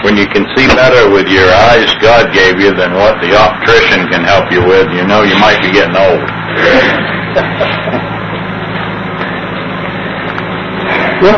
When you can see better with your eyes God gave you than what the optician can help you with, you know you might be getting old. Yeah.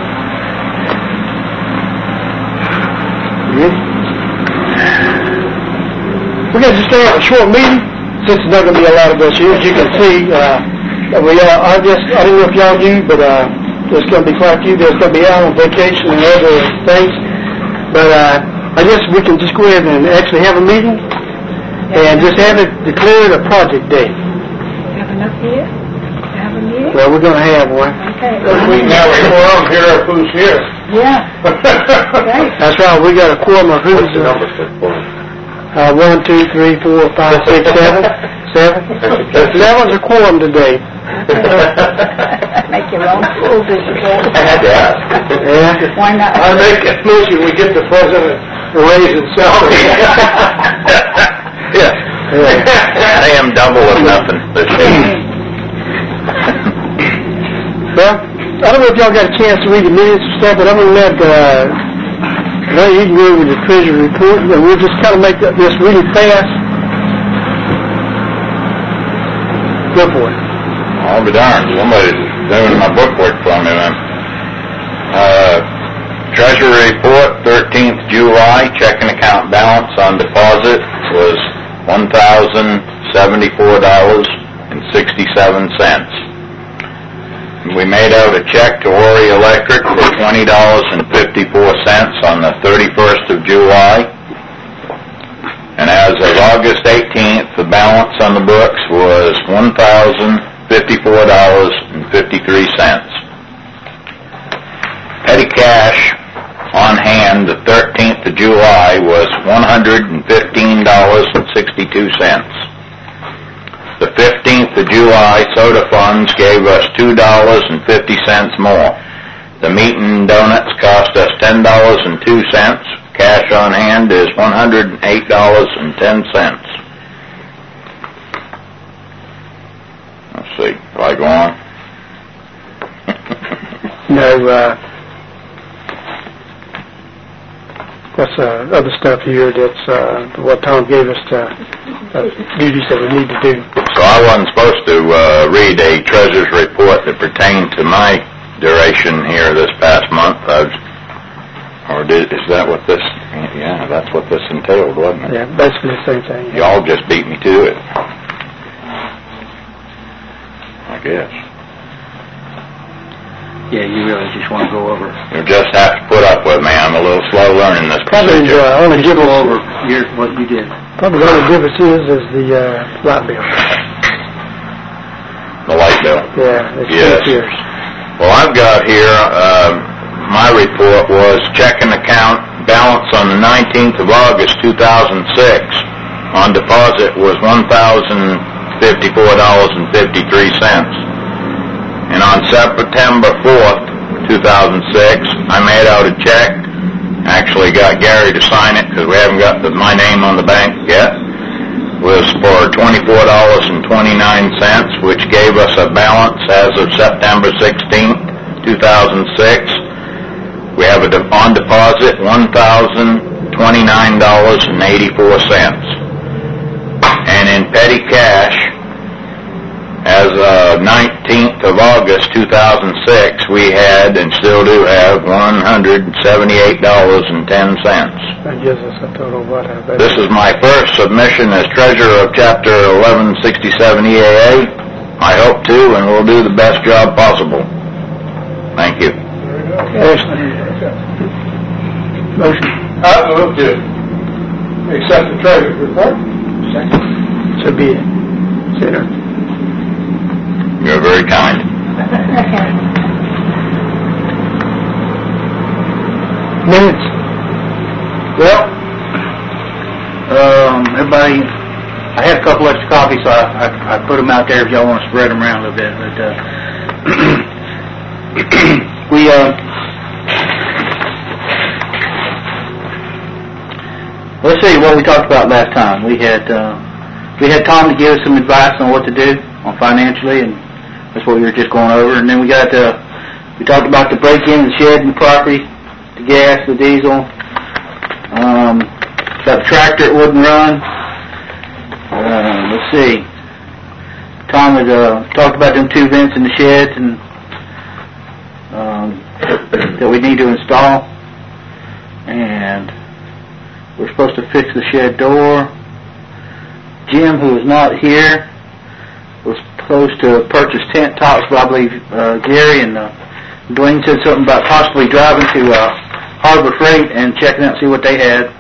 We're going to just have a short meeting since there's not going to be a lot of us here. As you can see, I don't know if y'all knew, but there's going to be quite a few that's going to be out on vacation and other things. But I guess we can just go ahead and actually have a meeting and just have it declared a project day. Have enough here? Have a meeting? Well, we're going to have one. Okay. We can have a quorum here of who's here. Yeah. Okay. That's right. We got a quorum of who's 1, 2, 3, 4, 5, 6, 7. 7's a quorum today. Make your own school visible. Yeah. Why not? I make a motion we get the president a raise in salary. Yeah. Pay him double or nothing this year. Well, I don't know if y'all got a chance to read the minutes and stuff, but I'm going to let you can go over the treasury report, and we'll just kind of make this really fast. Go for it. I'll be darned. Somebody's doing my book work for me then. Treasury report, 13th July, checking account balance on deposit was $1,074.67. We made out a check to Ori Electric for $20.54 on the 31st of July. And as of August 18th, the balance on the books was $1,054.53. Petty cash on hand the 13th of July was $115.62. The 15th of July soda funds gave us $2.50 more. The meat and donuts cost us $10.02. Cash on hand is $108.10. Let's see, if I go on. No, what's other stuff here that's what Tom gave us duties that we need to do. So I wasn't supposed to read a treasurer's report that pertained to my duration here this past month. Is that what this? Yeah, that's what this entailed, wasn't it? Yeah, basically the same thing. Y'all just beat me to it, I guess. Yeah, you really just want to go over. You just have to put up with me. I'm a little slow learning this Probably procedure. only Just difference go over what you did. Probably the only difference is the light bill. The light bill. Yeah, it's Yes. 6 years. Well, I've got here, my report was checking account balance on the 19th of August, 2006. On deposit was $1,054.53. And on September 4th, 2006, I made out a check. Actually got Gary to sign it because we haven't got my name on the bank yet. Was for $24.29, which gave us a balance as of September 16th, 2006. We have on deposit $1,029.84. And in petty cash, as of 19th of August 2006, we had and still do have $178.10. That gives us a total of what? This is my first submission as treasurer of Chapter 1167 EAA. I hope to and will do the best job possible. Thank you. Excellent. Motion. I move to accept the treasurer's report. Second. So be it. Senator. You're very kind. Minutes. Well, everybody, I had a couple extra copies, so I put them out there if y'all want to spread them around a little bit. But let's see what we talked about last time. We had Tom to give us some advice on what to do on financially, and that's what we were just going over. And then we talked about the break-in, the shed, and the property, the gas, the diesel, About the tractor, it wouldn't run. Let's see. Tom had talked about them 2 vents in the sheds and that we need to install. And we're supposed to fix the shed door. Jim, who is not here, was supposed to purchase tent tops, but I believe Gary and Dwayne said something about possibly driving to Harbor Freight and checking out and see what they had.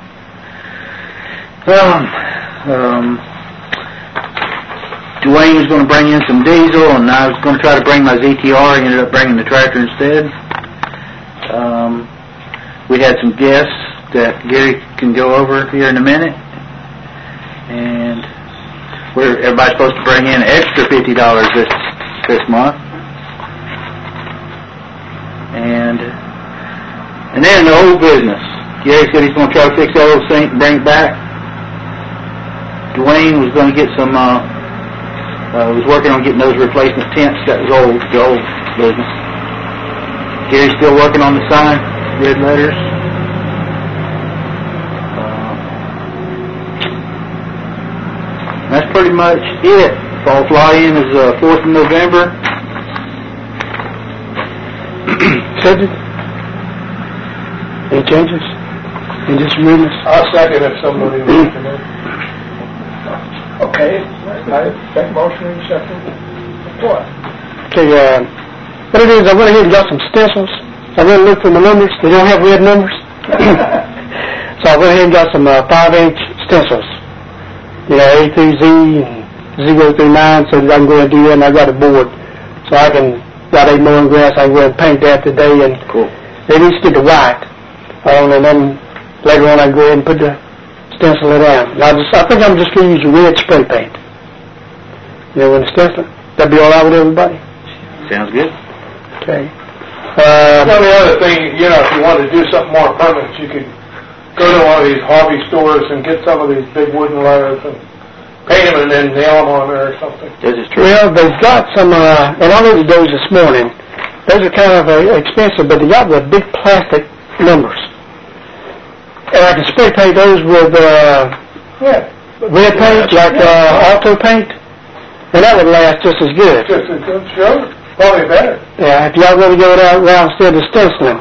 Dwayne was going to bring in some diesel, and I was going to try to bring my ZTR. He ended up bringing the tractor instead. We had some guests that Gary can go over here in a minute, and everybody's supposed to bring in an extra $50 this month. And then the old business. Gary said he's going to try to fix that old sink and bring it back. Dwayne was going to get some. Was working on getting those replacement tents. That was the old business. Gary's still working on the sign, red letters. That's pretty much it. Fall fly-in is 4th of November. Second? Any changes? Any disagreements? I'll second if somebody wants to know. Okay. I make motion in second. What? Okay, what it is, I went ahead and got some stencils. I went and looked for my numbers. They don't have red numbers. So I went ahead and got some 5-inch stencils. You know, A through Z and 0 through 9, so that I can go ahead and do that, and I got a board. So I can, got 8 mowing grass, I can go ahead and paint that today, and cool. They need to get the white. And then later on I can go ahead and put the stencil it down. And I think I'm just going to use red spray paint. You know, when the stencil, that'd be all right with everybody? Sounds good. Okay. The other thing, you know, if you wanted to do something more permanent, you could go to one of these hobby stores and get some of these big wooden letters and paint them and then nail them on there or something. This is true. Well, they've got some, and I looked at those this morning. Those are kind of expensive, but they got the big plastic numbers. And I can spray paint those with red paint, like auto paint, and that would last just as good. Just as good, sure. Probably better. Yeah, if y'all want to go around instead of stenciling.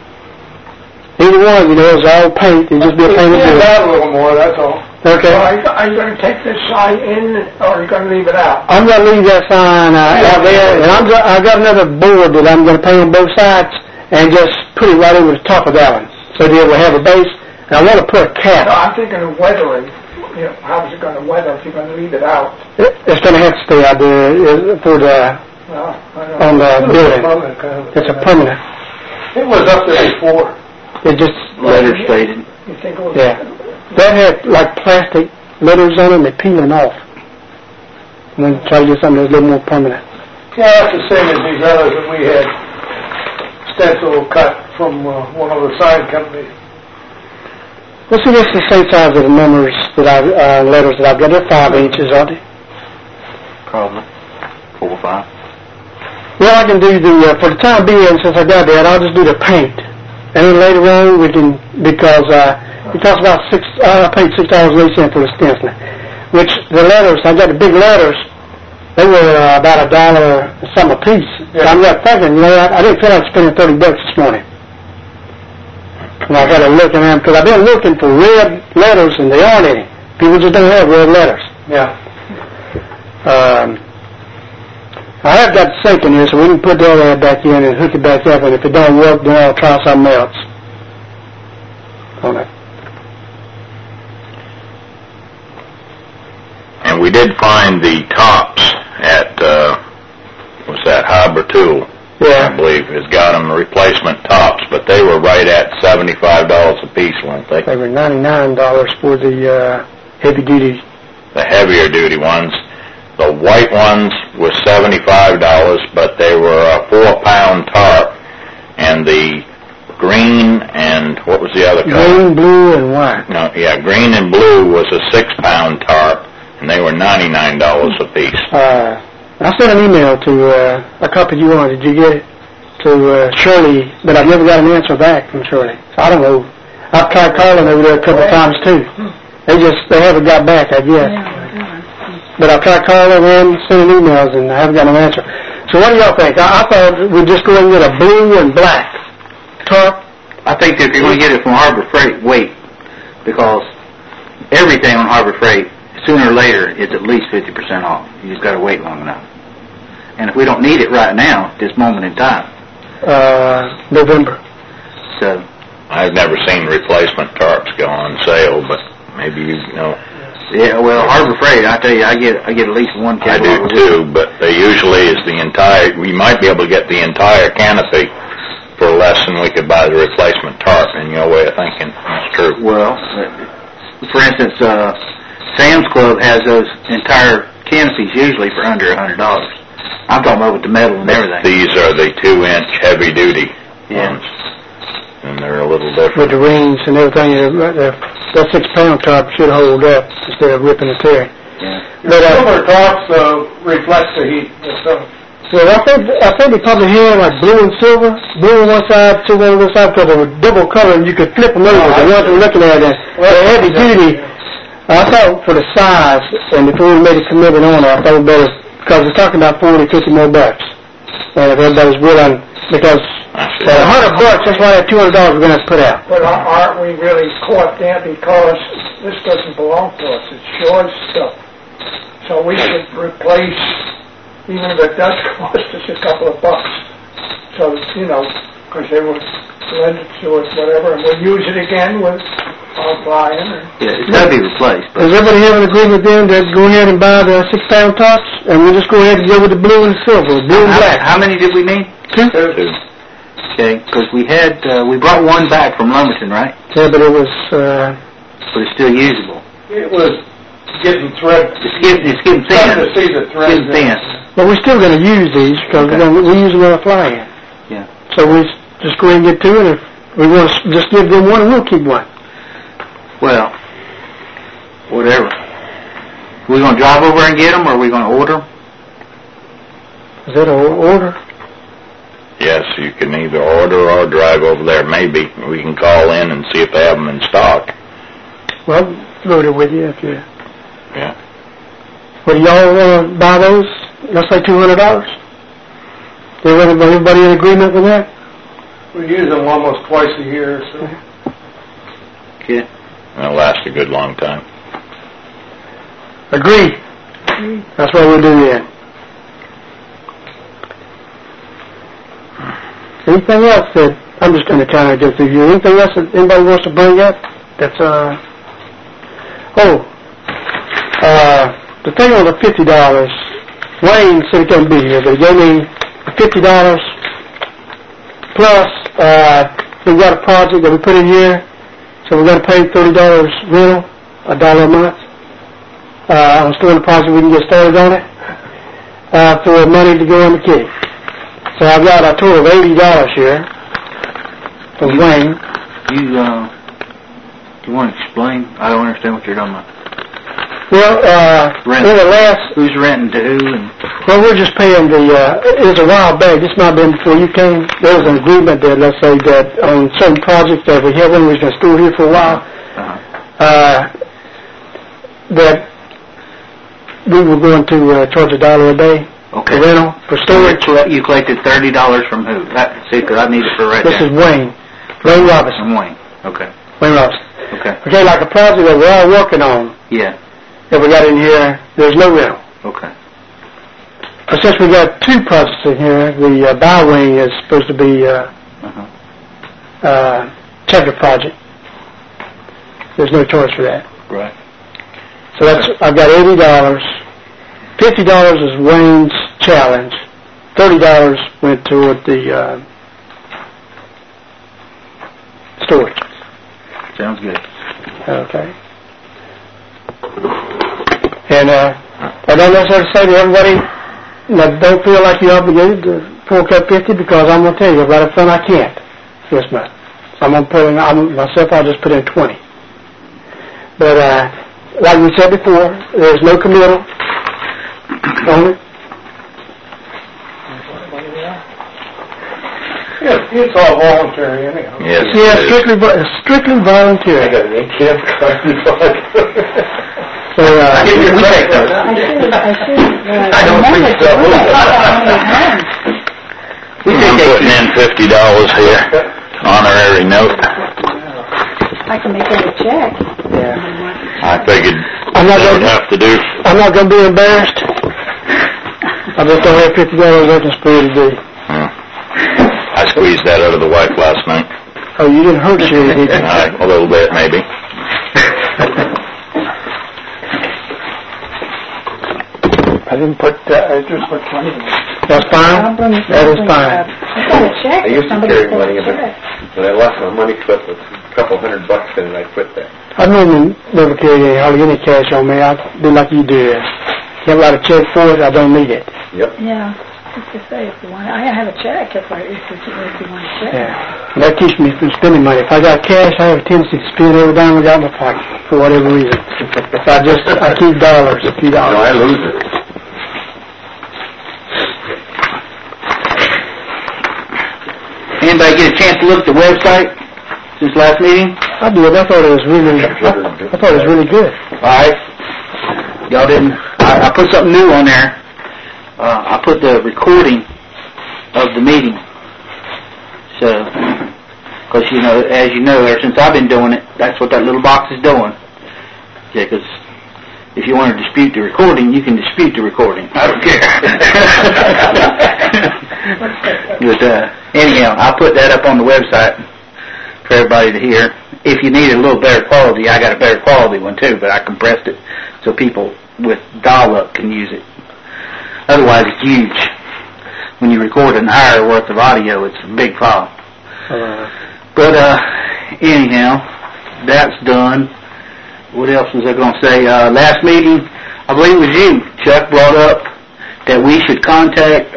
Either one, you know, is all paint. It just be a painted Stand wood. out a little more, that's all. Okay. Are you going to take this sign in, or are you going to leave it out? I'm going to leave that sign out there, and I've got another board that I'm going to paint on both sides and just put it right over the top of that one, so that it will have a base. And I want to put a cap. No, I'm thinking of weathering. You know, how is it going to weather if you're going to leave it out? It's going to have to stay out there for the on the building. It's a permanent. It was up there before. It just Letters faded. You think it was? yeah. That had like plastic letters on them. They're peeling off. I'm going to try to get something that's a little more permanent. Yeah, that's the same as these others that we had stencil cut from one of the sign companies. Let's see, what's the same size of the numbers that letters that I've got? They're 5 inches, aren't they? Probably 4 or 5. Well, I can do for the time being, since I got that, I'll just do the paint. And then later on, we can, because it costs about I paid $6.08 for the stenciling. Which the letters, I got the big letters, they were about $1 and some a piece. Yeah. So I'm not thinking, you know, I didn't feel like spending $30 this morning. And I got to look at them, because I've been looking for red letters and they aren't any. People just don't have red letters. Yeah. I have got the sink in here, so we can put that back in and hook it back up, and if it don't work, then I'll try something else on it. And we did find the tops at, what's that, Harbor Tool, I Yeah. believe, has got them replacement tops, but they were right at $75 a piece, weren't they? They were $99 for the heavy-duty. The heavier duty ones. The white ones were $75, but they were a 4-pound tarp. And the green and, what was the other color? Green, blue, and white. No, yeah, green and blue was a 6-pound tarp, and they were $99 a piece. I sent an email to, I copied you on, did you get it? To Shirley, but I've never got an answer back from Shirley. So I don't know. I've tried calling over there a couple of times too. They haven't got back, I guess. But I've tried calling them, sending emails, and I haven't got an answer. So what do y'all think? I thought we'd just go and get a blue and black tarp. I think that if you're going to get it from Harbor Freight, wait. Because everything on Harbor Freight, sooner or later, is at least 50% off. You just got to wait long enough. And if we don't need it right now, this moment in time. November. So. I've never seen replacement tarps go on sale, but maybe you know. Yeah, well, Harbor Freight, I tell you, I get at least one I do too, but they usually is the entire, we might be able to get the entire canopy for less than we could buy the replacement tarp, in your way of thinking. That's true. Well, for instance, Sam's Club has those entire canopies usually for under $100. I'm talking about with the metal and everything. These are the 2-inch heavy-duty ones, and they're a little different. With the rings and everything, that 6-pound tarp should hold up instead of ripping and tearing. Yeah. But silver tarps reflect the heat. Well, I think they probably had like blue and silver, blue on one side, silver on the other side, because they were double color and you could flip them over. The ones we're looking at, they're heavy duty. I thought for the size, and if we would have made a commitment on it, I thought it better, because we're talking about $40, $50 more bucks. And if everybody's willing, because $100 bucks, that's why that $200 we're going to have to put out. But aren't we really caught there because this doesn't belong to us? It's Shaw's stuff. So we should replace, even if it does cost us a couple of bucks. So, because they will lend it to us, whatever, and we'll use it again with our buying. Yeah, it's got to be replaced. Does everybody have an agreement then to go ahead and buy the 6-pound tops? And we'll just go ahead and go with the blue and silver, blue and black. How many did we need? Two. Okay, because we brought one back from Lumberton, right? Yeah, but it was, but it's still usable. It was getting thread. It's getting thin. Starting to see the thread. It's getting thin. but we're still going to use these because we use them on a fly-in. Yeah. So we just go ahead and get to it. If we want to just give them one, we'll keep one. Well, whatever. We going to drive over and get them, or are we going to order them? Is that an order? Yes, you can either order or drive over there. Maybe we can call in and see if they have them in stock. Well, load it with you if you... Yeah. Well, y'all want to buy those? Let's say $200. Everybody in agreement with that? We use them almost twice a year, so. Okay. They'll last a good long time. Agreed. That's what we'll do then. Anything else that, I'm just going to kind of go through here. Anything else that anybody wants to bring up? That's, the thing on the $50, Wayne said he couldn't be here, but he gave me $50 plus, we got a project that we put in here, so we're going to pay $30 rental, $1 a month. I'm still in the project, we can get started on it, for money to go in the kitty. So I've got a total of $80 here from Wayne. You want to explain? I don't understand what you're talking about. Well, in the last... Who's renting to who? And Well, we're just paying it was a while back, this might have been before you came, there was an agreement that, let's say, that on certain projects that we had when we was going to store here for a while, that we were going to charge $1 a day. Okay. For rental, for storage. You collected $30 from who? See, because I need it for right This now. is Wayne Robinson. From Wayne. Okay. Wayne Robinson. Okay. Okay, like a project that we're all working on, Yeah. that we got in here, there's no rental. Okay. But since we got two projects in here, the bow wing is supposed to be checker project. There's no charge for that. Right. So that's, I've got $80. $50 is Wayne's challenge. $30 went toward the storage. Sounds good. Okay. And I don't necessarily say to everybody, don't feel like you're obligated to fork up 50 because I'm going to tell you, right up front, I can't this month. I'm going to put in, myself, I'll just put in 20. But like we said before, there's no committal on it. Yeah, It's all voluntary anyhow. Yes. Yeah, it is. strictly voluntary. got an ATM card. So, We take those. I don't think so. We I'm take putting in $50 here, honorary note. I can make it a check. I figured I'm not that would gonna, have to do. I'm not gonna be embarrassed. I just don't have $50 left in spare today. I squeezed that out of the wife last night. Oh, you didn't hurt Sherry, did you? A little bit, maybe. I didn't put, I just put 20 in. That's fine? That is fine. I got a check. I used to Somebody carry put a money in it. check. When I lost my money clip with a couple $100 in it, I quit that. I normally never carry hardly any cash on me. I do like you do. You have a lot of check for it, I don't need it. Yep. Yeah. Just to say, if you want, I have a check if you want a check. Yeah. That keeps me from spending money. If I got cash, I have a tendency to spend every dime I got in my pocket for whatever reason. So I keep dollars, a few No, dollars. I lose it. Anybody get a chance to look at the website since last meeting? I did. I thought it was really good. Alright. Y'all didn't, I put something new on there. I put the recording of the meeting. So, because as you know, ever since I've been doing it, that's what that little box is doing. Yeah, because if you want to dispute the recording, you can dispute the recording. I don't care. But anyhow, I'll put that up on the website for everybody to hear. If you need a little better quality, I got a better quality one too, but I compressed it so people with dial-up can use it. Otherwise, it's huge. When you record an hour worth of audio, it's a big file. But anyhow, that's done. What else was I going to say? Last meeting, I believe it was you, Chuck, brought up that we should contact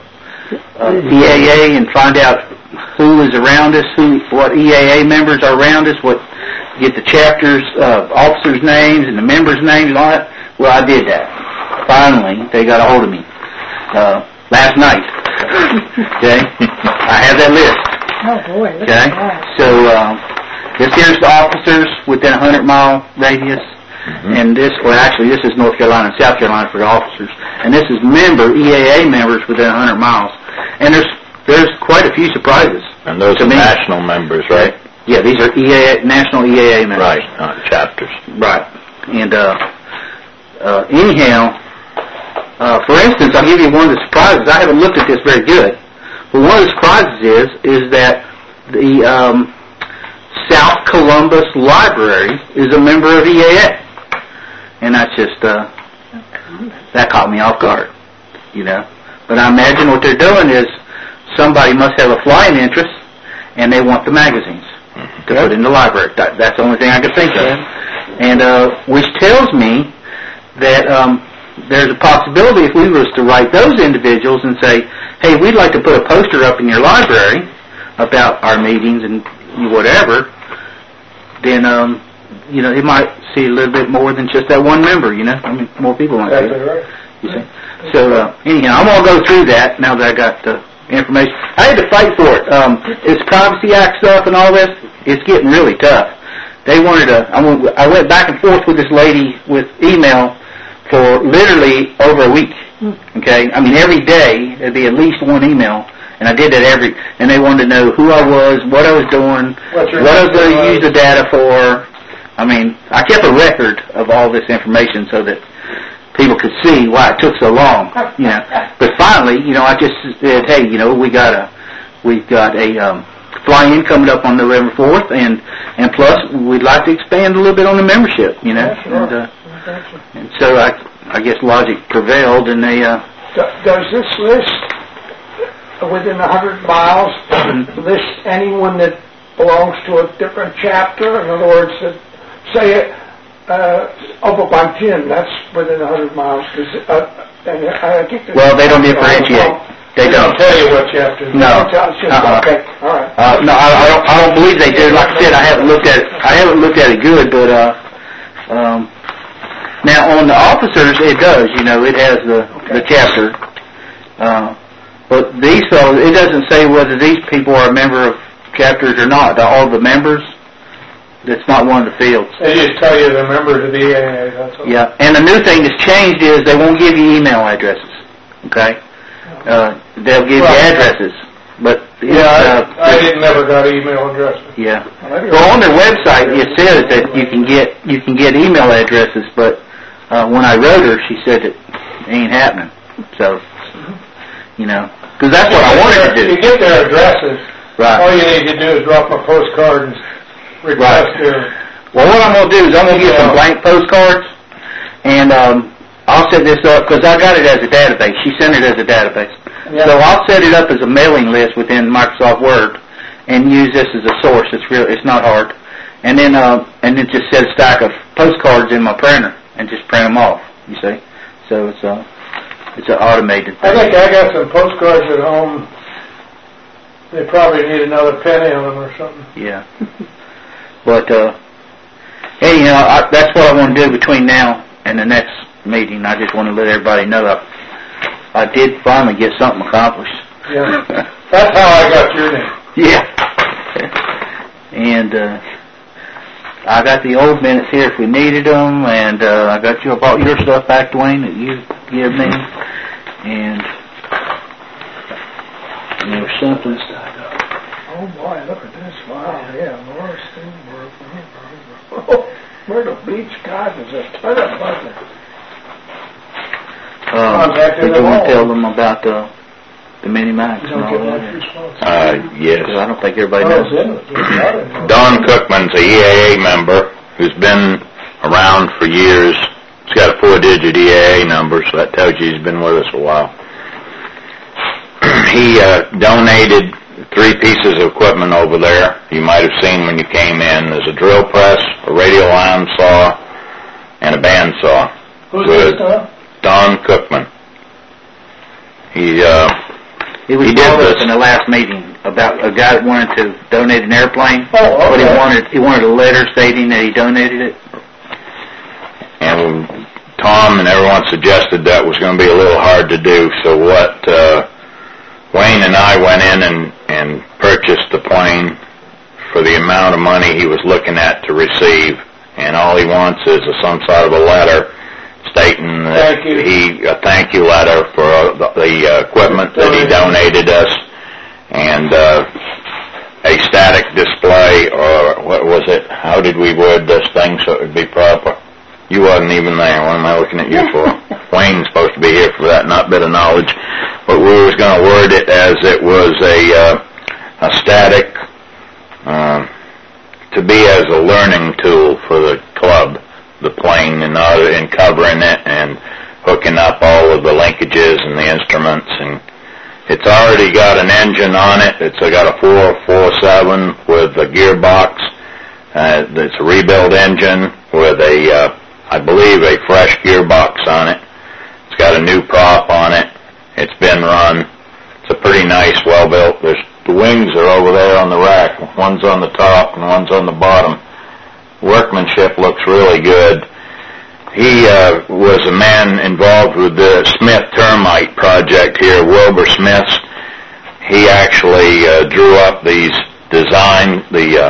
EAA and find out who is around us, what EAA members are around us, get the chapters, officers' names and the members' names and all that. Well, I did that. Finally, they got a hold of me last night. Okay, I have that list. Oh boy, look Okay, at that. so this here's the officers within a 100-mile radius, and this is North Carolina and South Carolina for the officers, and this is EAA members within 100 miles, and there's quite a few surprises. And those are national members, right? Yeah, these are national EAA members. Right, not chapters. Right, and anyhow, for instance, I'll give you one of the surprises. I haven't looked at this very good, but one of the surprises is that the South Columbus Library is a member of EAA, and that's just that caught me off guard, But I imagine what they're doing is somebody must have a flying interest, and they want the magazines to put in the library. That's the only thing I could think of, and which tells me that there's a possibility if we was to write those individuals and say, hey, we'd like to put a poster up in your library about our meetings and whatever, then, it might see a little bit more than just that one member, I mean, more people might see it. Right. You see? So, anyhow, I'm going to go through that now that I got the information. I had to fight for it. This Privacy Act stuff and all this, it's getting really tough. They wanted I went back and forth with this lady with email for literally over a week. Okay? I mean, every day there'd be at least one email, and I did that and they wanted to know who I was, what I was doing, what I was going to use the data for. I mean, I kept a record of all this information so that people could see why it took so long, But finally, I just said, hey, we've got a fly-in coming up on November 4th, and plus we'd like to expand a little bit on the membership, and so I guess logic prevailed, and they. Does this list within 100 miles list anyone that belongs to a different chapter? In other words, say over by 10, that's within 100 miles. And I think well, they don't differentiate. They don't tell you what chapter. No. Okay. All right. No, I don't believe they do. Like I said, I haven't looked at it good, but now on the officers, it does. It has the chapter. But these fellows, it doesn't say whether these people are a member of chapters or not. All the members, that's not one of the fields. They just tell you they're members of the EAA, that's all. Yeah, and the new thing that's changed is they won't give you email addresses, okay? They'll give you addresses, but... I never got email addresses. Yeah. Well, on their website, it says that you can get email addresses, but when I wrote her, she said it ain't happening. So, because that's what I wanted to do. You get their addresses. Right. All you need to do is drop a postcard and request their... Well, what I'm going to do is I'm going to get some blank postcards, and I'll set this up, because I got it as a database. She sent it as a database. Yeah. So I'll set it up as a mailing list within Microsoft Word and use this as a source. It's not hard. And then just set a stack of postcards in my printer and just print them off, you see. So it's an automated thing. I think I got some postcards at home. They probably need another penny on them or something. Yeah. But, anyhow, that's what I want to do between now and the next meeting. I just want to let everybody know I did finally get something accomplished. Yeah. That's how I got your name. Yeah. And I got the old minutes here if we needed them, and I brought your stuff back, Dwayne, that you give me, and there was something. Oh boy, look at this! Wow, yeah, Morris Steenberg. Myrtle Beach, God, there's a ton of buzzing. Did you want to tell them about the mini-max and all that? Yes. I don't think everybody knows. Don Cookman's a EAA member who's been around for years. He's got a 4-digit EAA number, so that tells you he's been with us a while. He donated 3 pieces of equipment over there. You might have seen when you came in. There's a drill press, a radial iron saw, and a bandsaw. Who's this, Don? Don Cookman. He was brought up in the last meeting about a guy that wanted to donate an airplane, but he wanted a letter stating that he donated it. And Tom and everyone suggested that was going to be a little hard to do, so what Wayne and I went in and purchased the plane for the amount of money he was looking at to receive, and all he wants is some sort of a letter stating that a thank you letter for the equipment that he donated us, and a static display, or what was it? How did we word this thing so it would be proper? You wasn't even there. What am I looking at you for? Wayne's supposed to be here for that, not bit of knowledge. But we was going to word it as it was a static, to be as a learning tool for the club, the plane, and covering it and hooking up all of the linkages and the instruments. And it's already got an engine on it. It's got a 447 with a gearbox. It's a rebuild engine with I believe a fresh gearbox on it. It's got a new prop on it. It's been run. It's a pretty nice, well-built. The wings are over there on the rack. One's on the top and one's on the bottom. Workmanship looks really good. He was a man involved with the Smith Termite project here, Wilbur Smith's. He actually drew up these design,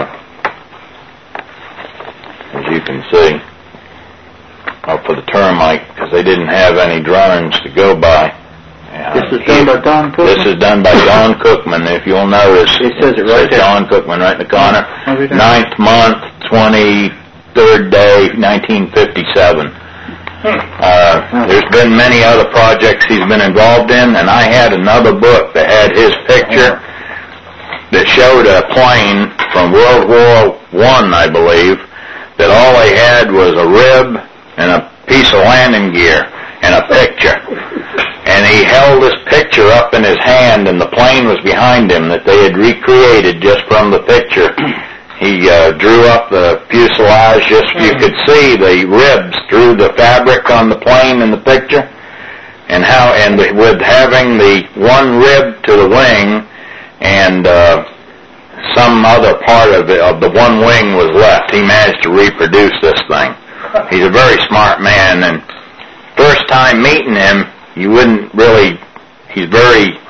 as you can see, for the termite, because they didn't have any drawings to go by. This is done by Don Cookman? This is done by Don Cookman. If you'll notice, it says it right there. Don Cookman right in the corner. 9th month, 23rd day, 1957. There's been many other projects he's been involved in, and I had another book that had his picture that showed a plane from World War I believe, that all they had was a rib and a piece of landing gear and a picture. And he held this picture up in his hand, and the plane was behind him that they had recreated just from the picture. He drew up the fuselage, just you could see the ribs through the fabric on the plane in the picture, and with having the one rib to the wing and some other part of the one wing was left. He managed to reproduce this thing. He's a very smart man, and first time meeting him, you wouldn't really, he's very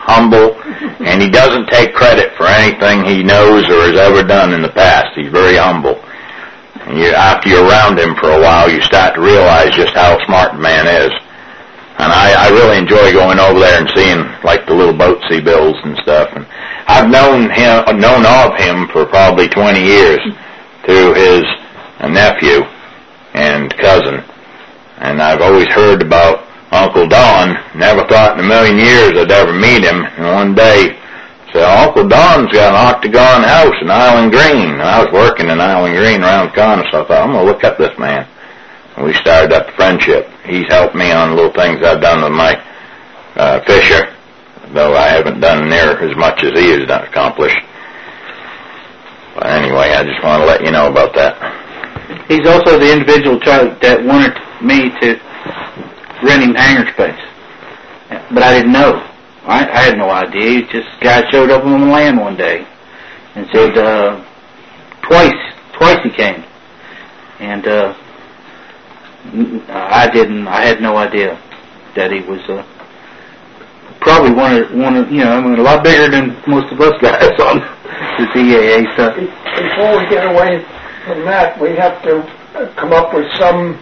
humble, and he doesn't take credit for anything he knows or has ever done in the past. He's very humble. And after you're around him for a while, you start to realize just how smart the man is. And I really enjoy going over there and seeing, like, the little boats he builds and stuff. And I've known of him for probably 20 years through his nephew and cousin. And I've always heard about Uncle Don. Never thought in a million years I'd ever meet him. And one day, said, Uncle Don's got an octagon house in Island Green. And I was working in Island Green around the corner, so I thought, I'm going to look up this man. And we started up a friendship. He's helped me on little things I've done with my fisher, though I haven't done near as much as he has accomplished. But anyway, I just want to let you know about that. He's also the individual that wanted me to rent him hangar space. But I didn't know. I had no idea. Just a guy showed up on the land one day and said, twice he came. And I had no idea that he was probably one of a lot bigger than most of us guys on the CAA stuff. Before we get away from that, we have to come up with some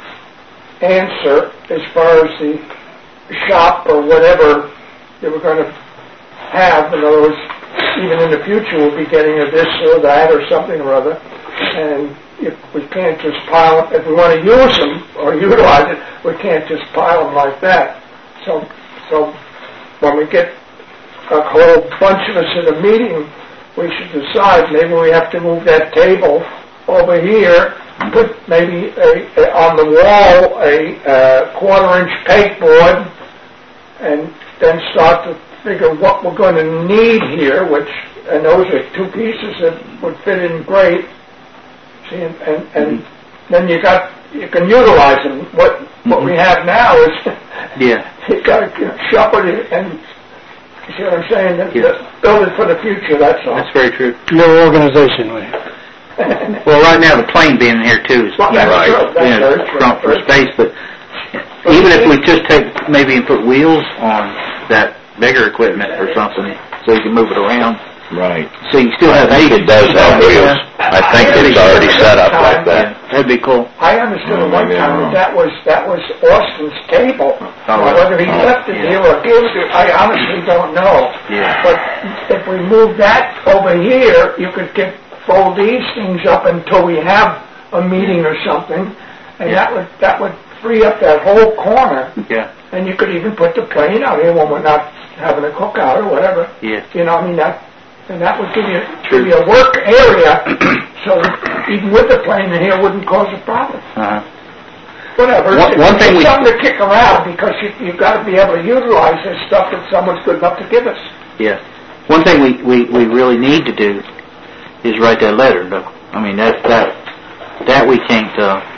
answer as far as the shop or whatever that we're going to have. In other words, even in the future we'll be getting a this or that or something or other. And if we can't just pile them, if we want to use them or utilize it, we can't just pile them like that. So when we get a whole bunch of us in a meeting, we should decide maybe we have to move that table over here, put maybe on the wall a quarter-inch pegboard, and then start to figure what we're going to need here, and those are two pieces that would fit in great. See, and then you can utilize them. What we have now is you got to shuffle it, and you see what I'm saying? Build it for the future. That's all. That's very true. No organization. Well, right now the plane being here too is front for space, but even if we just take maybe and put wheels on that bigger equipment or something, so you can move it around. Right. So you still have it does have wheels. I think it's already set up like that. That'd be cool. I understood at one time that was Austin's table. Whether he left it here or gave it, I honestly don't know. Yeah. But if we move that over here, you could fold these things up until we have a meeting or something, and that would free up that whole corner. Yeah. And you could even put the plane out here when we're not having a cookout or whatever. Yeah. You know, I mean that would give you a work area, so that even with the plane in here wouldn't cause a problem. Whatever. One thing it's something to kick around because you've got to be able to utilize this stuff that someone's good enough to give us. Yeah. One thing we really need to do is write that letter, though. I mean, that we can't.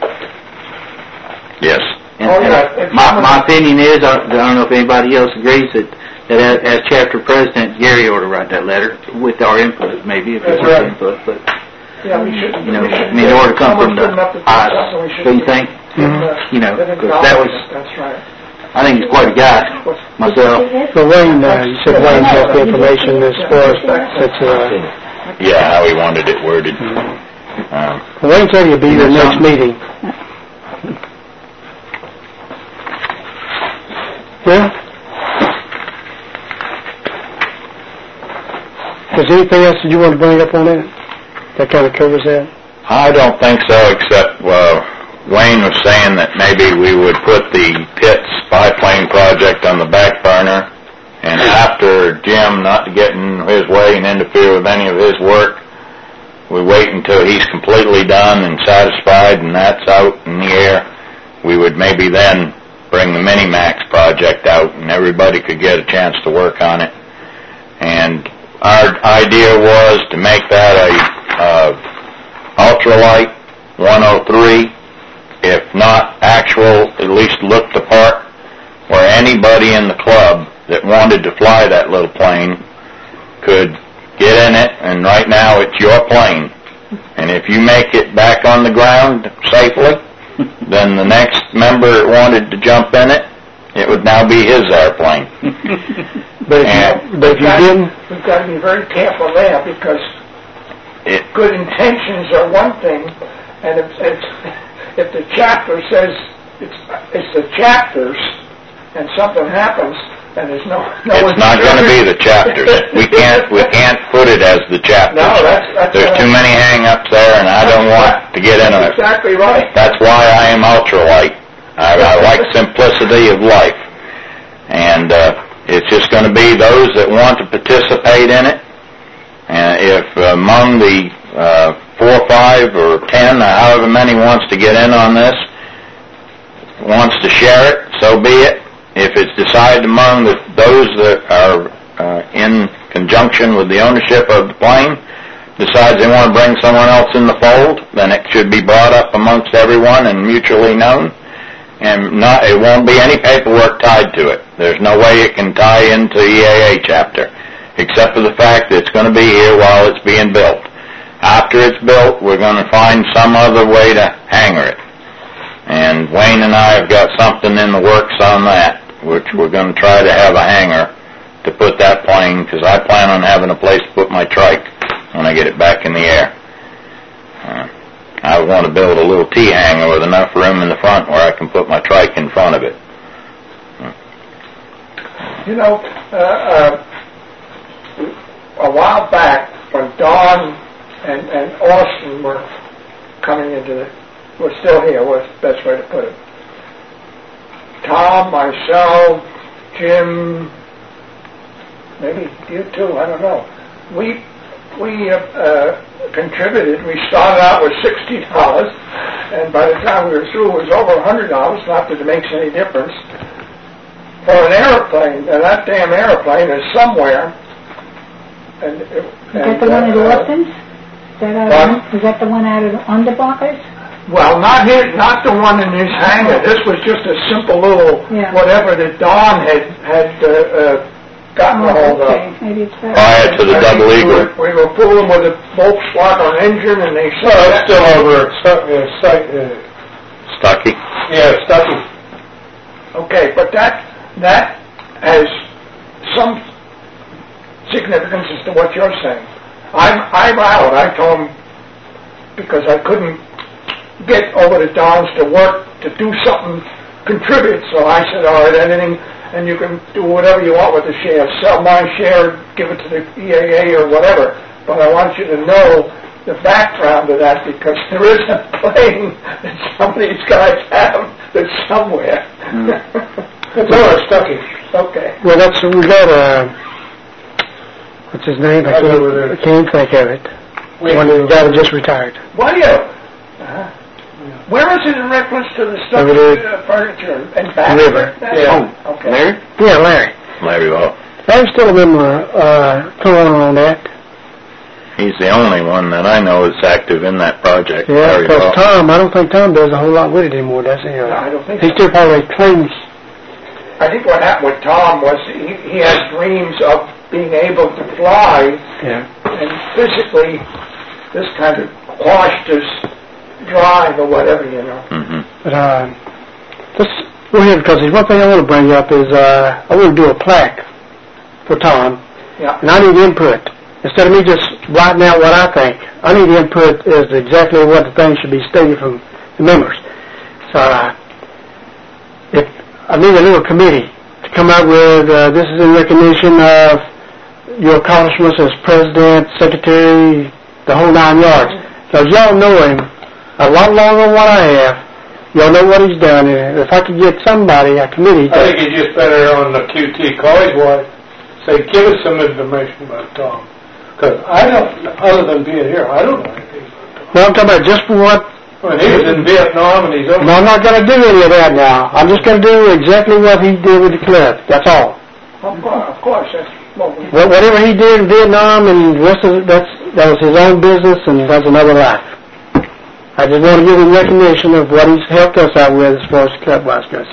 Yes. And my opinion is, I don't know if anybody else agrees that as chapter president, Gary ought to write that letter with our input, maybe if it's our input. But yeah, we should. It ought to come from the us. Do you think? Because that was. That's right. I think he's quite a guy myself. So Wayne, you said Wayne has the information as far as how he wanted it worded. Wayne said he'll be your next meeting. Yeah? Is there anything else that you want to bring up on that? That kind of covers that? I don't think so, except Wayne was saying that maybe we would put the Pitts biplane project on the back burner, and after Jim not to get in his way and interfere with any of his work, we wait until he's completely done and satisfied and that's out in the air. We would maybe then bring the Minimax project out and everybody could get a chance to work on it. And our idea was to make that a ultralight 103, if not actual, at least look the part, where anybody in the club that wanted to fly that little plane could get in it, and right now it's your plane. And if you make it back on the ground safely, then the next member that wanted to jump in it, it would now be his airplane. But if you didn't, we've got to be very careful there because good intentions are one thing, and if the chapter says it's the chapters, and something happens, and there's no it's not going to be the chapters. We can't put it as the chapters. No, that's there's too many hang-ups there, and I don't want to get into it. Exactly right. That's why I am ultralight. I like simplicity of life, and it's just going to be those that want to participate in it. And if among the 4, 5, or 10, or however many wants to get in on this, wants to share it, so be it. If it's decided among those that are in conjunction with the ownership of the plane, decides they want to bring someone else in the fold, then it should be brought up amongst everyone and mutually known. And it won't be any paperwork tied to it. There's no way it can tie into EAA chapter, except for the fact that it's going to be here while it's being built. After it's built, we're going to find some other way to hanger it. And Wayne and I have got something in the works on that, which we're going to try to have a hanger to put that plane, because I plan on having a place to put my trike when I get it back in the air. I want to build a little T-hanger with enough room in the front where I can put my trike in front of it. You know, a while back when Don and Austin were coming into we're still here, was the best way to put it. Tom, myself, Jim, maybe you too, I don't know. We contributed. We started out with $60, and by the time we were through, it was over $100. Not that it makes any difference. For an airplane, and that damn airplane is somewhere. Is that the one at Austin's? Is that the one out of Underbuckers? Well, not the one in his hangar. This was just a simple little whatever that Don had gotten a hold of. Maybe it's prior to the Double Eagle. We were fooling with a Volkswagen engine, and they said it's still over at Stuckey? Yeah, Stuckey. Okay, but that has some significance as to what you're saying. I'm out. I told him because I couldn't get over to Don's to work to do something, contribute. So I said, all right, anything, and you can do whatever you want with the share. Sell my share, give it to the EAA or whatever. But I want you to know the background of that because there is a plane that some of these guys have that's somewhere. It's over Stuckey. Okay. well, we got what's his name? I can't think of it. One of the guy that just retired. What do you? Where is it in reference to the stuff, furniture and back? River. Yeah. Oh, okay. Larry? Yeah, Larry. Larry Law. I'm still a member on that. He's the only one that I know is active in that project. Yeah, Larry because Law. Tom, I don't think Tom does a whole lot with it anymore, does he? No, I don't think He so. still probably claims. I think what happened with Tom was he had dreams of being able to fly, and physically this kind of quashed his drive or whatever, you know. Mm-hmm. But just go ahead, because there's one thing I want to bring up is I want to do a plaque for Tom, Yeah. and I need input. Instead of me just writing out what I think, I need input as to exactly what the thing should be stated from the members. So if I need a little committee to come up with this is in recognition of your accomplishments as president, secretary, the whole 9 yards. Because y'all know him a lot longer than what I have. Y'all know what he's done. And if I could get somebody, a committee. I think you just better on the QT call his wife, say, give us some information about Tom. Because I don't, other than being here, I don't know anything about Tom. No, I'm talking about just for what. Well, he was in Vietnam and he's over. No, I'm not going to do any of that now. I'm just going to do exactly what he did with the club. That's all. Of course. That's what we Whatever he did in Vietnam and the rest of it, that was his own business and that's another life. I just want to give him recognition of what he's helped us out with as far as the club wise goes.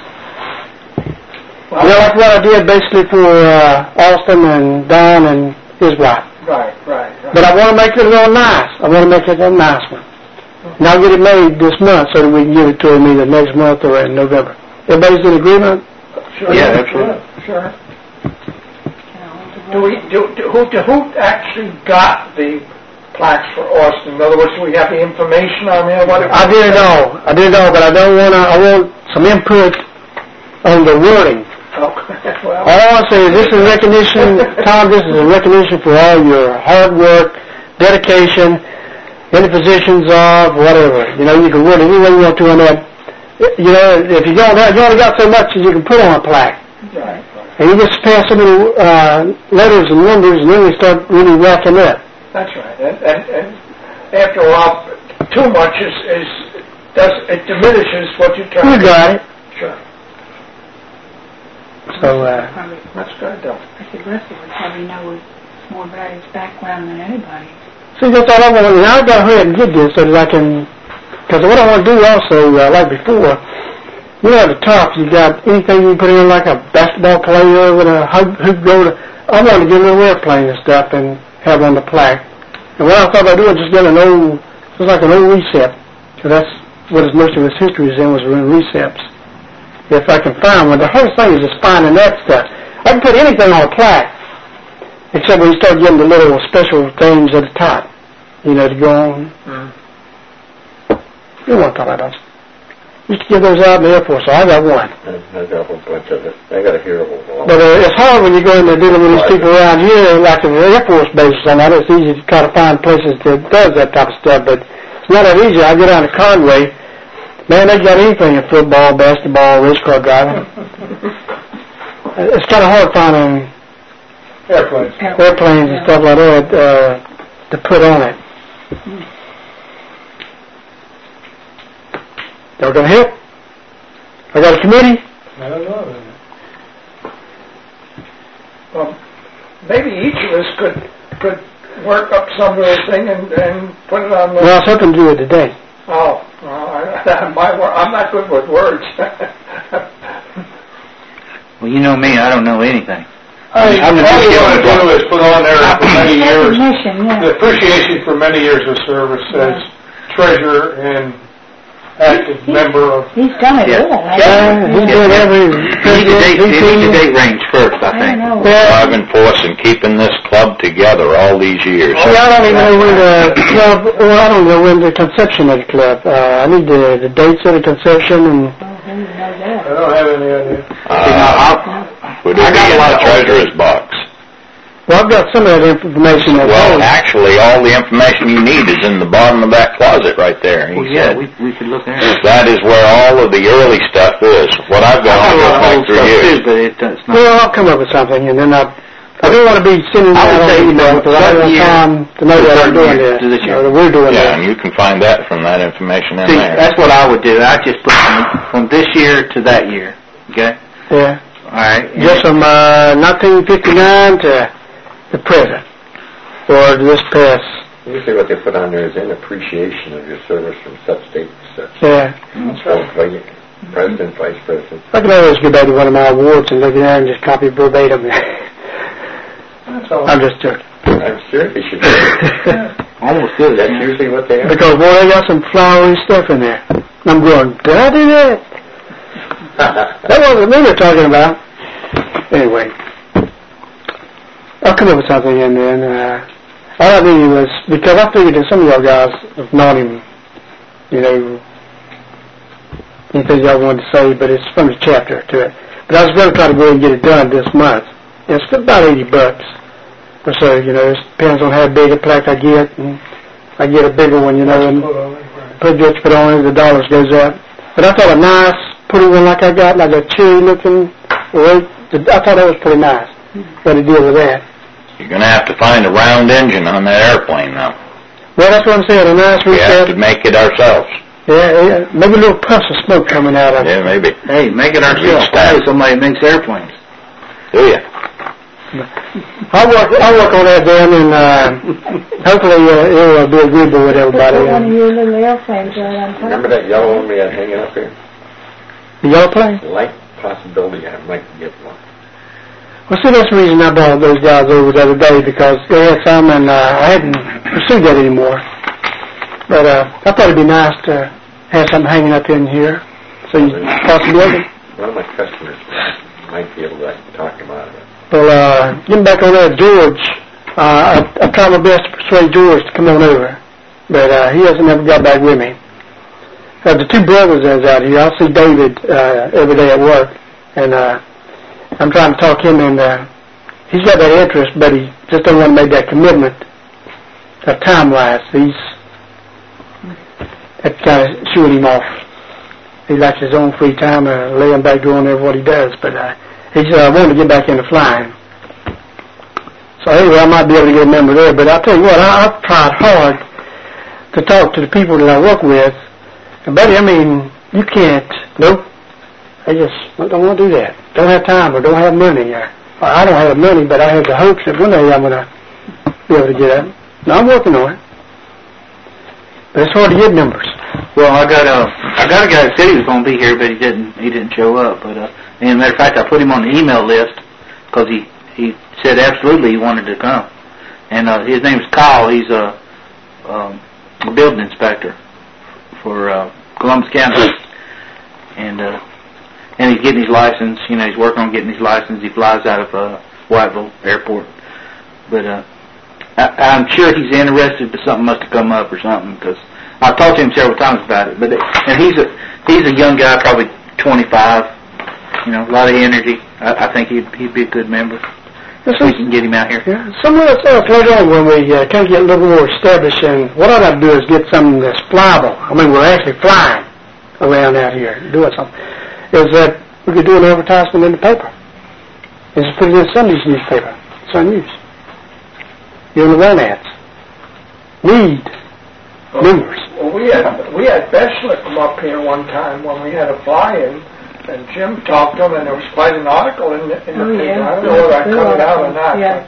Well, You know, that's what I did basically for Austin and Don and his wife. Right. But I want to make it a little nice. I want to make it a nice one. And I'll get it made this month so that we can give it to him either next month or in November. Everybody's in agreement? Sure. Yeah, absolutely. Sure. Who actually got the plaques for Austin? In other words, do we have the information on there? I did it all, but I want some input on the wording. Okay, well. All I say is this is recognition, Tom, this is a recognition for all your hard work, dedication, in the positions of whatever. You know, you can word it any way you want to on that. You know, if you don't have, you only got so much as you can put on a plaque. Right. And you just pass so many letters and numbers, and then you start really racking up. That's right. And after a while, too much it diminishes what you're trying to do. You got it. Sure. So, that's good, though. I said Rusty would probably know more about his background than anybody. see, that's all I want. Now I got to hurry up and get this so that I can, because what I want to do also, like before, you know, at the top you got anything you can put in like a basketball player with a hoop goal. I want to get a little airplane and stuff and have on the plaque. And what I thought about doing was just get an old, just like an old recept, because that's what most of his history is in, was in receipts. If I can find one. The whole thing is just finding that stuff. I can put anything on a plaque, except when you start getting the little special things at the top, you know, to go on. You want to talk about those. Used to give those out in the Air Force, so I got one. I got a whole bunch of it. I got a hearable one. But it's hard when you go in there dealing with these people around here, like in the Air Force bases and that. It's easy to try to find places that does that type of stuff, but it's not that easy. I get down to Conway. Man, they got anything in football, basketball, race car driving. It's kind of hard finding airplanes and stuff like that to put on it. Y'all gonna help? I got a committee? I don't know. Well, maybe each of us could work up some little thing and put it on the... Well, I was hoping to do it today. Oh, I'm not good with words. Well, you know me, I don't know anything. All you want to do is put on there for many years, the appreciation for many years of service as treasurer and active member of... He's done it all. Yeah, he's doing every... You need the date range first, I think. Driving force and keeping this club together all these years. See, I don't even know when the club, well, I don't know when the conception of the club. I need the dates of the conception and... I don't have any idea. Would it be in the treasurer's box? Well, I've got some of that information. Well, actually, all the information you need is in the bottom of that closet right there. Well, yeah, we could look there. That is where all of the early stuff is. What I've got to go back through years. But well, I'll come up with something, and then I don't want to be sitting down on email because I don't have time to know that I'm doing this. Or we're doing Yeah, that. and you can find that from that information in See, there. that's what I would do. I just put from this year to that year. Okay? Yeah. All right. Just from 1959 to the present, or this past. Usually what they put on there is in appreciation of your service from such date to such. Yeah. President, vice president. I can always go back to one of my awards and look at that and just copy verbatim. That's all. I'm just joking. I'm sure they should do it. Almost good. That's usually what they are. Because, boy, they got some flowery stuff in there. I'm going, did I do that? That wasn't me they're talking about. Anyway. I'll come up with something and then, all I needed was, because I figured that some of y'all guys have known him, you know, anything y'all wanted to say, but it's from the chapter to it. But I was going to try to go and get it done this month. It's about $80 or so, you know, it depends on how big a plaque I get, and I get a bigger one, you know, and put on it, the dollars goes up. But I thought a nice, pretty one like I got, like a cherry looking, I thought that was pretty nice. Got to deal with that. You're going to have to find a round engine on that airplane now. Well, that's what I'm saying, a nice We have reset. to make it ourselves. Yeah, maybe a little puffs of smoke coming out of it. Yeah, maybe. Hey, make it ourselves. Hey, somebody makes airplanes. Do you? I'll work on that then, and hopefully it'll be agreeable with everybody. Put one of your little airplanes right on top. Remember that yellow one we had hanging up here? The yellow plane? Light possibility I might get one. Well, see, that's the reason I brought those guys over the other day, because they had some, and I hadn't pursued that anymore. But I thought it'd be nice to have something hanging up in here. So you possibility. One of my customers might be able to talk him out of it. Well, getting back on that, George, I tried my best to persuade George to come on over, but he hasn't ever got back with me. The two brothers that's out here, I see David every day at work, and I'm trying to talk him, and he's got that interest, but he just don't want to make that commitment time-wise. That kind of shooing him off. He likes his own free time to lay him back doing what he does, but he's wanting to get back into flying. So anyway, I might be able to get a member there, but I'll tell you what, I've tried hard to talk to the people that I work with, and buddy, I mean, you can't, nope, I just don't want to do that. Don't have time or don't have money. Or I don't have money, but I have the hopes that one day I'm going to be able to get up. Now, I'm working on it. But it's hard to get members. Well, I got a guy that said he was going to be here, but he didn't show up. But as a matter of fact, I put him on the email list because he said absolutely he wanted to come. And his name's Kyle. He's a building inspector for Columbus County, and he's getting his license. You know, he's working on getting his license. He flies out of Whiteville Airport, but I'm sure he's interested, but something must have come up or something, because I've talked to him several times about it. But and he's a young guy, probably 25. You know, a lot of energy. I think he'd be a good member. If we can get him out here. Yeah. Somewhere else later on when we kind of get a little more established, and what I'd like to do is get something that's flyable. I mean, we're actually flying around out here doing something. Is that we could do an advertisement in the paper. And just put it in Sunday's newspaper, Sun News. Doing the run ads. Need members. Well, we had Beschler come up here one time when we had a fly-in, and Jim talked to him, and there was quite an article in the paper. Yeah. I don't know whether I cut it out or not. Yeah.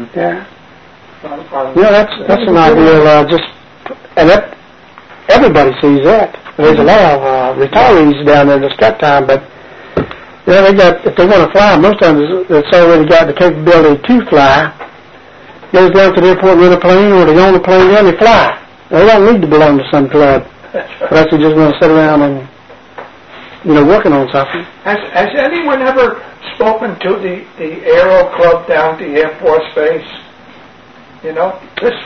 Yeah, that's an ideal. And everybody sees that. There's a lot of retirees down there that's got time, but if they want to fly, most of them that's already got the capability to fly. They just go to the airport, rent a plane, or they own a plane, and they fly. They don't need to belong to some club. Unless they just want to sit around and, working on something. Has anyone ever spoken to the Aero Club down at the Air Force Base? This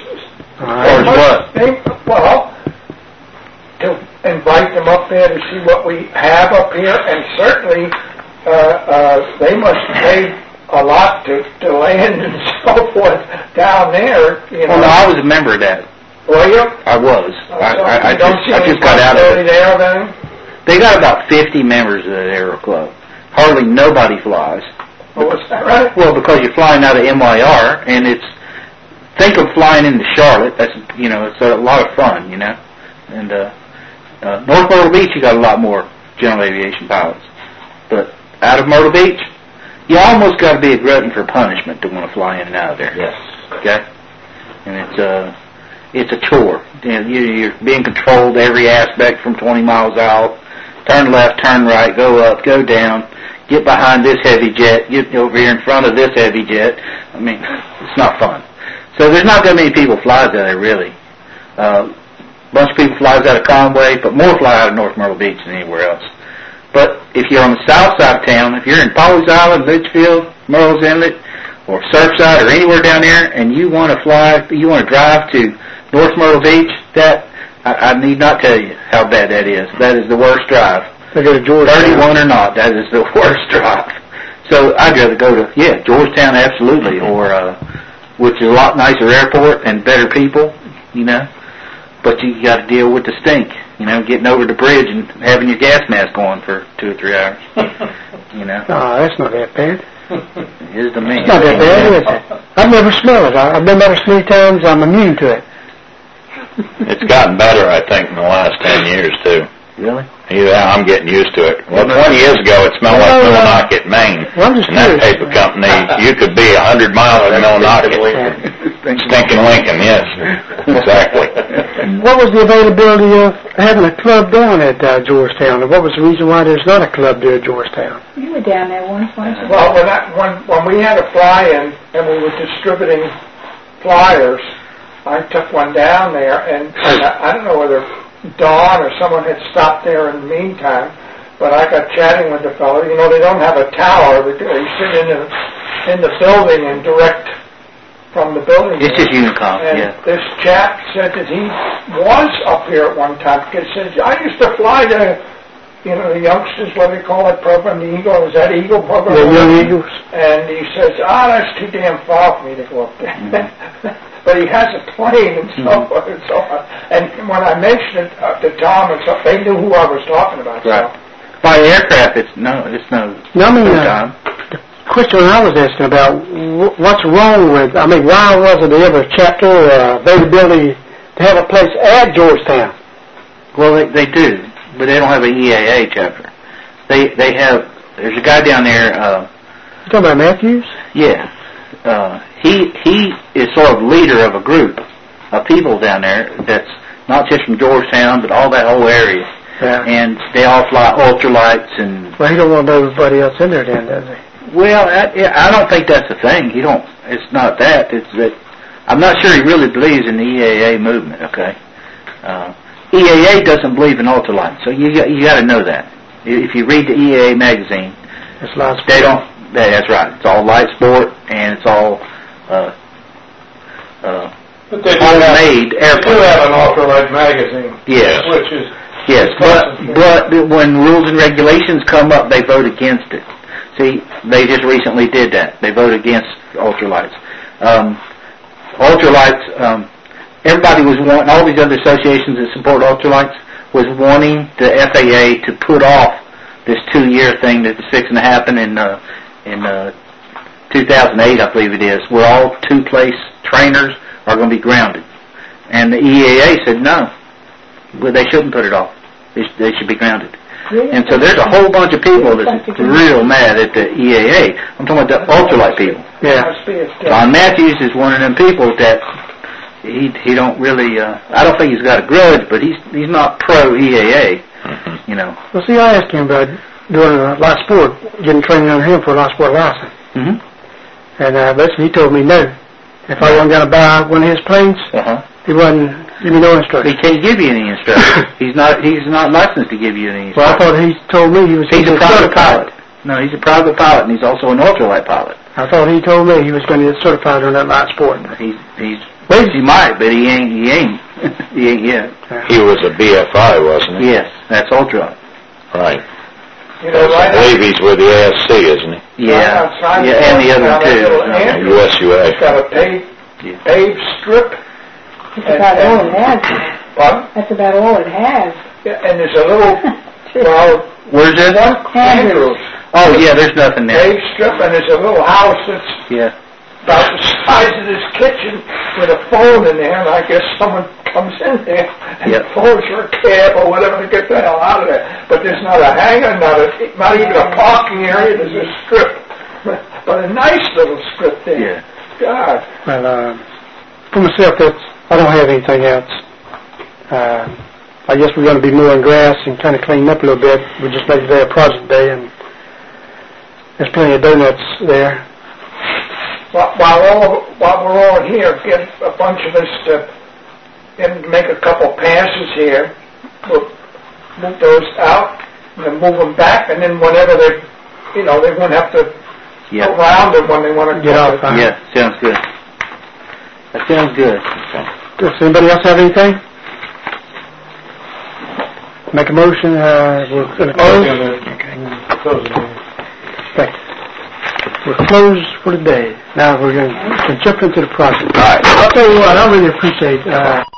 to invite them up there to see what we have up here, and certainly they must pay a lot to land and so forth down there. Well, no, I was a member of that. Were you? I was. I just got out of it. There, then? They got about 50 members of that Aero Club. Hardly nobody flies. Oh, is that right? Well, because you're flying out of MYR, and think of flying into Charlotte. That's it's a lot of fun, And North Myrtle Beach, you got a lot more general aviation pilots. But out of Myrtle Beach, you almost got to be a glutton for punishment to want to fly in and out of there. Yes. Okay. And it's a chore. You're being controlled every aspect from 20 miles out. Turn left, turn right, go up, go down. Get behind this heavy jet. Get over here in front of this heavy jet. I mean, it's not fun. So there's not that many people flies out there really. Bunch of people flies out of Conway, but more fly out of North Myrtle Beach than anywhere else. But if you're on the south side of town, if you're in Pawleys Island, Litchfield, Merle's Inlet, or Surfside, or anywhere down there, and you want to drive to North Myrtle Beach, that I need not tell you how bad that is. That is the worst drive. They go to Georgetown. 31 or not, that is the worst drive. So I'd rather go to Georgetown, absolutely, or which is a lot nicer airport and better people, But you got to deal with the stink, getting over the bridge and having your gas mask on for 2 or 3 hours. Oh, that's not that bad. It is to me. It's not that bad, is it? I've never smelled it. I've been there so many times, I'm immune to it. It's gotten better, I think, in the last 10 years, too. Really? Yeah, I'm getting used to it. Well, 20 years ago, it smelled like Millinocket, Maine. Well, and that paper company, you could be 100 miles from Millinocket. Stinking Lincoln, yes. Exactly. What was the availability of having a club down at Georgetown, and what was the reason why there's not a club there at Georgetown? You were down there once, weren't you? Well, when we had a fly-in and we were distributing flyers, I took one down there, and I don't know whether Dawn or someone had stopped there in the meantime, but I got chatting with the fellow. They don't have a tower. They sit in in the building and direct from the building. It's just Unicom, And yeah. this chap said that he was up here at one time. He said, I used to fly to, the youngsters, what do they call that program, the Eagle, is that Eagle program? The Young Eagles. And he says, that's too damn far for me to go up there. But he has a plane and so forth and so on. And when I mentioned it to Tom and stuff, they knew who I was talking about. Right. So. By aircraft, it's no No, I mean, time. the question I was asking about, what's wrong with, why wasn't there ever a chapter or availability to have a place at Georgetown? Well, they do, but they don't have an EAA chapter. They have, there's a guy down there, You talking about Matthews? yeah, he is sort of leader of a group of people down there that's not just from Georgetown, but all that whole area. Yeah. And they all fly ultralights and... Well, he don't want everybody else in there then, does he? Well, I don't think that's the thing. It's not that. It's that I'm not sure he really believes in the EAA movement, okay? EAA doesn't believe in ultralights, so you got to know that. If you read the EAA magazine, It's light sport. they don't... That's right. It's all light sport, and it's all But they do homemade airplanes. have an ultralight magazine. Yes. Which is... Yes, but when rules and regulations come up, they vote against it. See, they just recently did that. They voted against ultralights. Ultralights, everybody was wanting, all these other associations that support ultralights was wanting the FAA to put off this 2-year thing that's fixing to happen in 2008, I believe it is, where all two-place trainers are going to be grounded. And the EAA said no, well, they shouldn't put it off. They should be grounded. Really? And so there's a whole bunch of people that's real mad at the EAA. I'm talking about the ultralight people. Yeah. Must be a Don Matthews is one of them people that he don't really. I don't think he's got a grudge, but he's not pro EAA. You know. Well, see, I asked him about doing a light sport, getting training on him for a light sport license. Mm-hmm. And basically he told me no. If I wasn't going to buy one of his planes, he wasn't give me no instruction. He can't give you any instruction. He's not licensed to give you any Well, I instruction. thought he told me he was He's a private certified. pilot. No, he's a private pilot, and he's also an ultralight pilot. I thought he told me he was going to get certified on that light sport. He might, but he ain't he ain't yet. He was a BFI, wasn't he? Yes, that's ultralight. Right. You know, I believe he's with the ASC, isn't he? Yeah, outside yeah, and the other that two. little Andrews, USUA. It's got a paved strip. That's about all it has. Pardon? That's about all it has. Yeah, and there's a little, well, Where's this? Andrews Oh, yeah, there's nothing there. paved strip, and there's a little house that's Yeah. about the size of this kitchen with a phone in there, and I guess someone comes in there and Yep. phones for a cab or whatever to get the hell out of there. But there's not a hangar, not even a parking area. There's a strip, but a nice little strip there. Yeah. God. Well, for myself, I don't have anything else. I guess we're going to be mowing grass and kind of cleaning up a little bit. We just made today a project day, and there's plenty of donuts there. While we're all here, get a bunch of us to make a couple passes here. We'll move those out and then move them back, and then whenever they won't have to Yeah. go around them when they want to Get off. Yeah, sounds good. That sounds good. Does anybody else have anything? Make a motion. We're going to close. Thank you. We're closed for the day. Now we're going to jump into the process. All right. I'll tell you what, I really appreciate